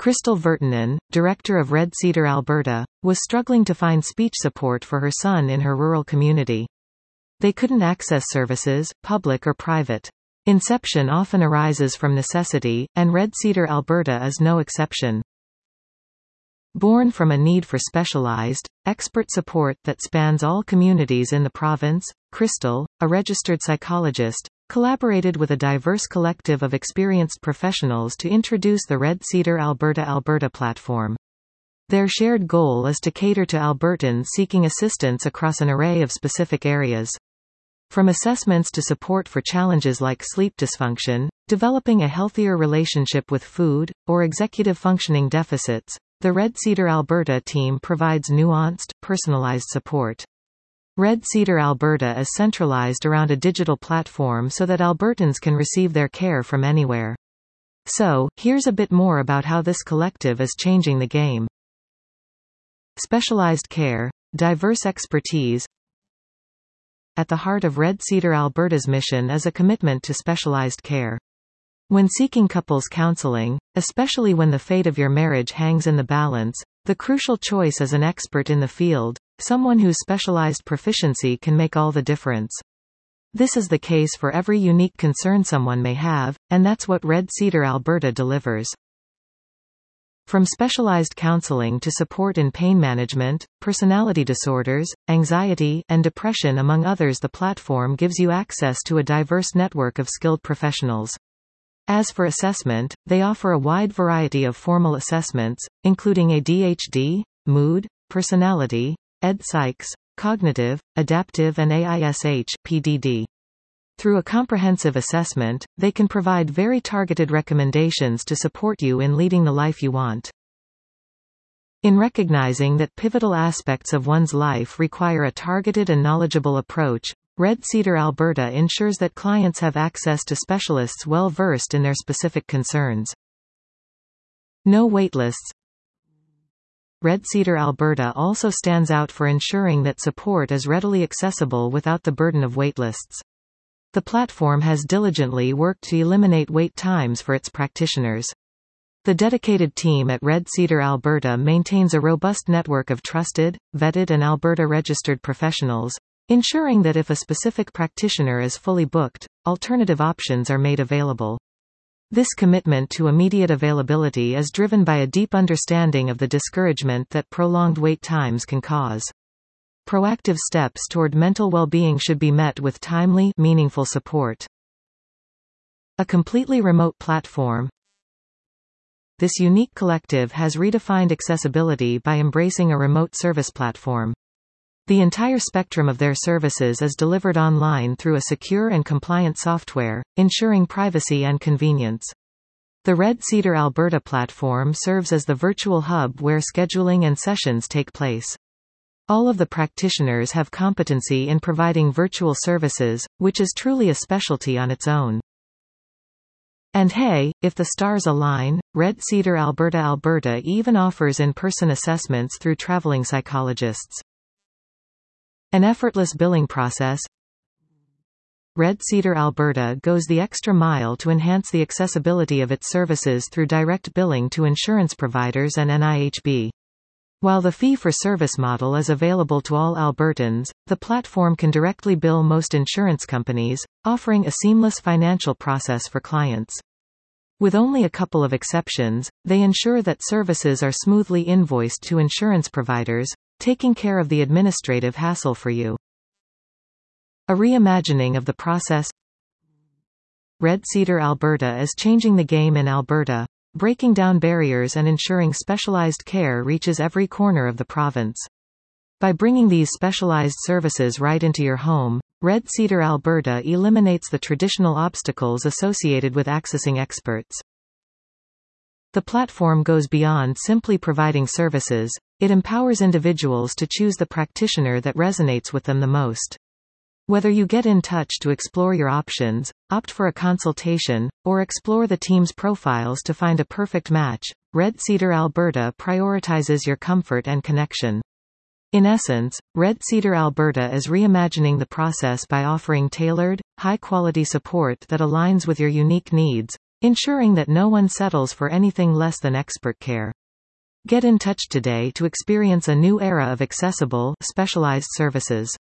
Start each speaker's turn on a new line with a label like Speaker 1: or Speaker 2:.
Speaker 1: Crystal Vertanen, director of Red Cedar Alberta, was struggling to find speech support for her son in her rural community. They couldn't access services, public or private. Inception often arises from necessity, and Red Cedar Alberta is no exception. Born from a need for specialized, expert support that spans all communities in the province, Crystal, a registered psychologist, collaborated with a diverse collective of experienced professionals to introduce the Red Cedar Alberta platform. Their shared goal is to cater to Albertans seeking assistance across an array of specific areas. From assessments to support for challenges like sleep dysfunction, developing a healthier relationship with food, or executive functioning deficits, the Red Cedar Alberta team provides nuanced, personalized support. Red Cedar Alberta is centralized around a digital platform so that Albertans can receive their care from anywhere. So, here's a bit more about how this collective is changing the game. Specialized care, diverse expertise. At the heart of Red Cedar Alberta's mission is a commitment to specialized care. When seeking couples counseling, especially when the fate of your marriage hangs in the balance, the crucial choice is an expert in the field, someone whose specialized proficiency can make all the difference. This is the case for every unique concern someone may have, and that's what Red Cedar Alberta delivers. From specialized counseling to support in pain management, personality disorders, anxiety, and depression among others, the platform gives you access to a diverse network of skilled professionals. As for assessment, they offer a wide variety of formal assessments, including ADHD, mood, personality, ED-Psychs, cognitive, adaptive and AISH (PDD). Through a comprehensive assessment, they can provide very targeted recommendations to support you in leading the life you want. In recognizing that pivotal aspects of one's life require a targeted and knowledgeable approach, Red Cedar Alberta ensures that clients have access to specialists well versed in their specific concerns. No waitlists. Red Cedar Alberta also stands out for ensuring that support is readily accessible without the burden of waitlists. The platform has diligently worked to eliminate wait times for its practitioners. The dedicated team at Red Cedar Alberta maintains a robust network of trusted, vetted and Alberta-registered professionals, ensuring that if a specific practitioner is fully booked, alternative options are made available. This commitment to immediate availability is driven by a deep understanding of the discouragement that prolonged wait times can cause. Proactive steps toward mental well-being should be met with timely, meaningful support. A completely remote platform. This unique collective has redefined accessibility by embracing a remote service platform. The entire spectrum of their services is delivered online through a secure and compliant software, ensuring privacy and convenience. The Red Cedar Alberta platform serves as the virtual hub where scheduling and sessions take place. All of the practitioners have competency in providing virtual services, which is truly a specialty on its own. And hey, if the stars align, Red Cedar Alberta even offers in-person assessments through traveling psychologists. An effortless billing process. Red Cedar Alberta goes the extra mile to enhance the accessibility of its services through direct billing to insurance providers and NIHB. While the fee-for-service model is available to all Albertans, the platform can directly bill most insurance companies, offering a seamless financial process for clients. With only a couple of exceptions, they ensure that services are smoothly invoiced to insurance providers, taking care of the administrative hassle for you. A reimagining of the process. Red Cedar Alberta is changing the game in Alberta, breaking down barriers and ensuring specialized care reaches every corner of the province. By bringing these specialized services right into your home, Red Cedar Alberta eliminates the traditional obstacles associated with accessing experts. The platform goes beyond simply providing services, it empowers individuals to choose the practitioner that resonates with them the most. Whether you get in touch to explore your options, opt for a consultation, or explore the team's profiles to find a perfect match, Red Cedar Alberta prioritizes your comfort and connection. In essence, Red Cedar Alberta is reimagining the process by offering tailored, high-quality support that aligns with your unique needs, ensuring that no one settles for anything less than expert care. Get in touch today to experience a new era of accessible, specialized services.